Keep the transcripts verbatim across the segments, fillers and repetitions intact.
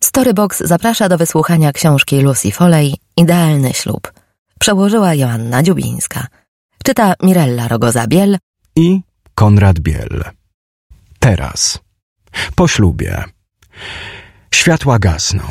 Storybox zaprasza do wysłuchania książki Lucy Foley Idealny ślub. Przełożyła Joanna Dziubińska. Czyta Mirella Rogoza-Biel i Konrad Biel. Teraz. Po ślubie. Światła gasną.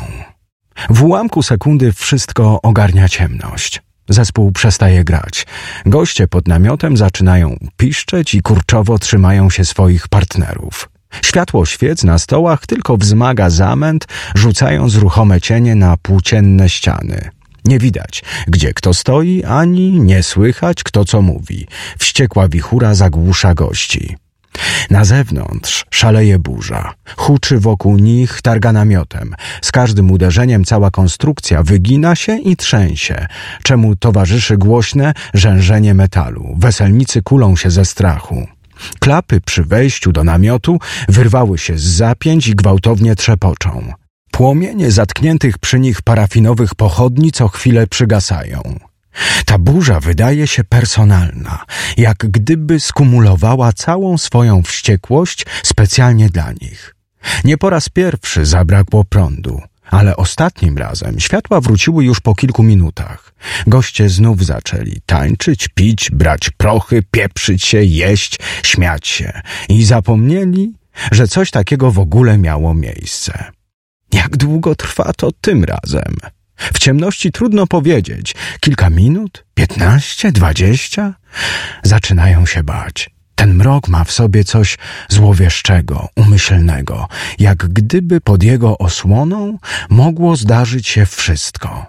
W ułamku sekundy wszystko ogarnia ciemność. Zespół przestaje grać. Goście pod namiotem zaczynają piszczeć i kurczowo trzymają się swoich partnerów. Światło świec na stołach tylko wzmaga zamęt, rzucając ruchome cienie na płócienne ściany. Nie widać, gdzie kto stoi, ani nie słychać, kto co mówi. Wściekła wichura zagłusza gości. Na zewnątrz szaleje burza. Huczy wokół nich, targa namiotem. Z każdym uderzeniem cała konstrukcja wygina się i trzęsie, czemu towarzyszy głośne rzężenie metalu. Weselnicy kulą się ze strachu. Klapy przy wejściu do namiotu wyrwały się z zapięć i gwałtownie trzepoczą. Płomienie zatkniętych przy nich parafinowych pochodni co chwilę przygasają. Ta burza wydaje się personalna, jak gdyby skumulowała całą swoją wściekłość specjalnie dla nich. Nie po raz pierwszy zabrakło prądu, ale ostatnim razem światła wróciły już po kilku minutach. Goście znów zaczęli tańczyć, pić, brać prochy, pieprzyć się, jeść, śmiać się i zapomnieli, że coś takiego w ogóle miało miejsce. Jak długo trwa to tym razem? W ciemności trudno powiedzieć. Kilka minut? Piętnaście? Dwadzieścia? Zaczynają się bać. Ten mrok ma w sobie coś złowieszczego, umyślnego, jak gdyby pod jego osłoną mogło zdarzyć się wszystko.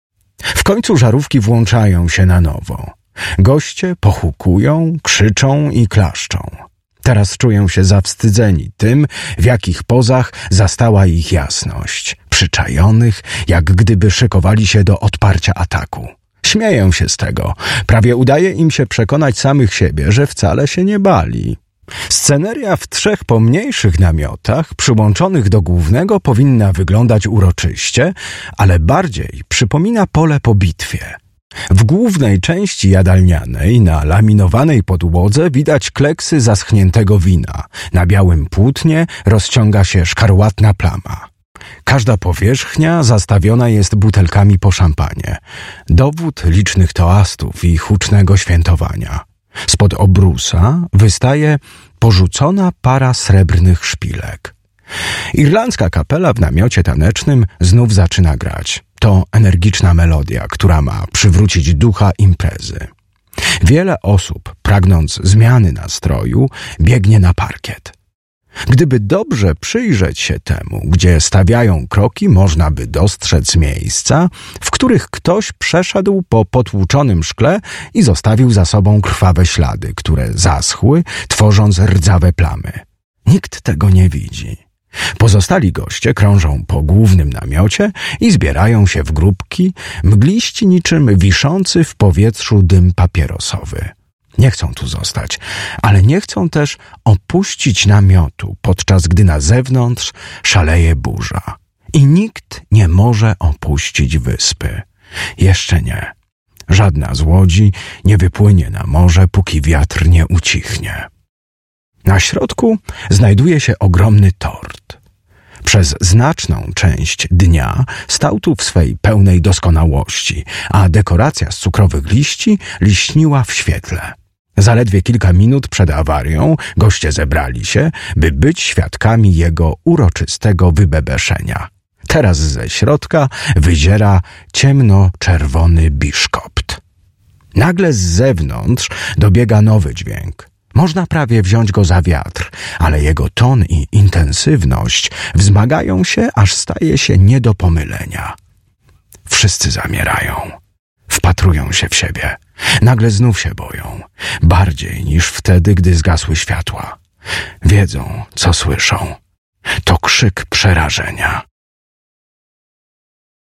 W końcu żarówki włączają się na nowo. Goście pochukują, krzyczą i klaszczą. Teraz czują się zawstydzeni tym, w jakich pozach zastała ich jasność. Przyczajonych, jak gdyby szykowali się do odparcia ataku. Śmieją się z tego. Prawie udaje im się przekonać samych siebie, że wcale się nie bali. Sceneria w trzech pomniejszych namiotach, przyłączonych do głównego, powinna wyglądać uroczyście, ale bardziej przypomina pole po bitwie. W głównej części jadalnianej, na laminowanej podłodze, widać kleksy zaschniętego wina. Na białym płótnie rozciąga się szkarłatna plama. Każda powierzchnia zastawiona jest butelkami po szampanie. Dowód licznych toastów i hucznego świętowania. Spod obrusa wystaje porzucona para srebrnych szpilek. Irlandzka kapela w namiocie tanecznym znów zaczyna grać. To energiczna melodia, która ma przywrócić ducha imprezy. Wiele osób, pragnąc zmiany nastroju, biegnie na parkiet. Gdyby dobrze przyjrzeć się temu, gdzie stawiają kroki, można by dostrzec miejsca, w których ktoś przeszedł po potłuczonym szkle i zostawił za sobą krwawe ślady, które zaschły, tworząc rdzawe plamy. Nikt tego nie widzi. Pozostali goście krążą po głównym namiocie i zbierają się w grupki, mgliści niczym wiszący w powietrzu dym papierosowy. Nie chcą tu zostać, ale nie chcą też opuścić namiotu, podczas gdy na zewnątrz szaleje burza. I nikt nie może opuścić wyspy. Jeszcze nie. Żadna z łodzi nie wypłynie na morze, póki wiatr nie ucichnie. Na środku znajduje się ogromny tort. Przez znaczną część dnia stał tu w swej pełnej doskonałości, a dekoracja z cukrowych liści liśniła w świetle. Zaledwie kilka minut przed awarią goście zebrali się, by być świadkami jego uroczystego wybebeszenia. Teraz ze środka wyziera ciemno-czerwony biszkopt. Nagle z zewnątrz dobiega nowy dźwięk. Można prawie wziąć go za wiatr, ale jego ton i intensywność wzmagają się, aż staje się nie do pomylenia. Wszyscy zamierają. Wpatrują się w siebie. Nagle znów się boją. Bardziej niż wtedy, gdy zgasły światła. Wiedzą, co słyszą. To krzyk przerażenia.